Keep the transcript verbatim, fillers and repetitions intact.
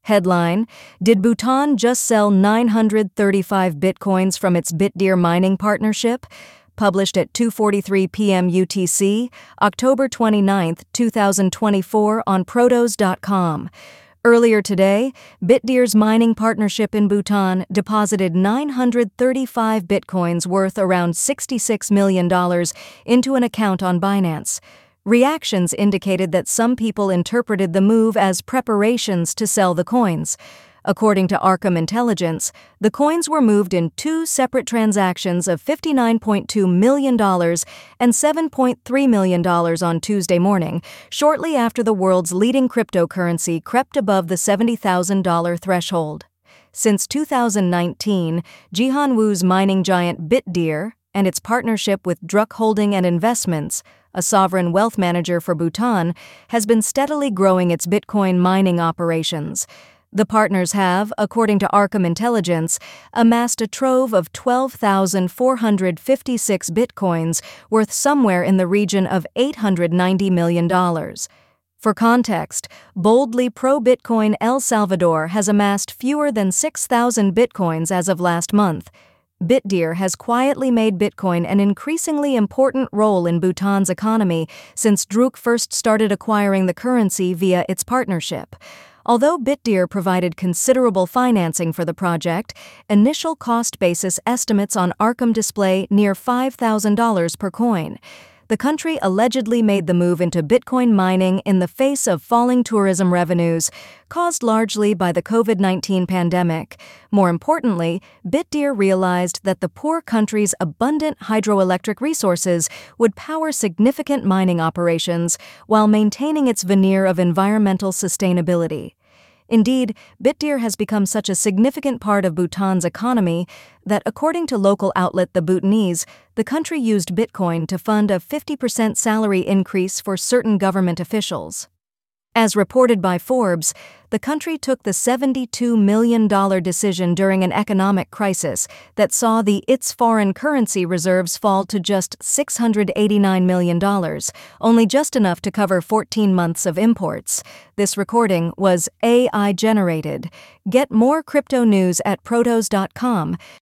Headline: Did Bhutan just sell nine hundred thirty-five bitcoins from its Bitdeer mining partnership? Published at two forty-three p m U T C, October twenty-ninth, two thousand twenty-four on protos dot com. Earlier today, Bitdeer's mining partnership in Bhutan deposited nine hundred thirty-five bitcoins worth around sixty-six million dollars into an account on Binance. Reactions indicated that some people interpreted the move as preparations to sell the coins. According to Arkham Intelligence, the coins were moved in two separate transactions of fifty-nine point two million dollars and seven point three million dollars on Tuesday morning, shortly after the world's leading cryptocurrency crept above the seventy thousand dollars threshold. Since two thousand nineteen, Jihanwu's mining giant Bitdeer and its partnership with Druk Holding and Investments, a sovereign wealth manager for Bhutan, has been steadily growing its Bitcoin mining operations. The partners have, according to Arkham Intelligence, amassed a trove of twelve thousand four hundred fifty-six bitcoins worth somewhere in the region of eight hundred ninety million dollars. For context, boldly pro-Bitcoin El Salvador has amassed fewer than six thousand bitcoins as of last month. Bitdeer has quietly made Bitcoin an increasingly important role in Bhutan's economy since Druk first started acquiring the currency via its partnership. Although Bitdeer provided considerable financing for the project, initial cost basis estimates on Arkham display near five thousand dollars per coin. The country allegedly made the move into Bitcoin mining in the face of falling tourism revenues, caused largely by the COVID nineteen pandemic. More importantly, Bitdeer realized that the poor country's abundant hydroelectric resources would power significant mining operations while maintaining its veneer of environmental sustainability. Indeed, Bitdeer has become such a significant part of Bhutan's economy that, according to local outlet The Bhutanese, the country used Bitcoin to fund a fifty percent salary increase for certain government officials. As reported by Forbes, the country took the seventy-two million dollars decision during an economic crisis that saw the its foreign currency reserves fall to just six hundred eighty-nine million dollars, only just enough to cover fourteen months of imports. This recording was A I generated. Get more crypto news at protos dot com.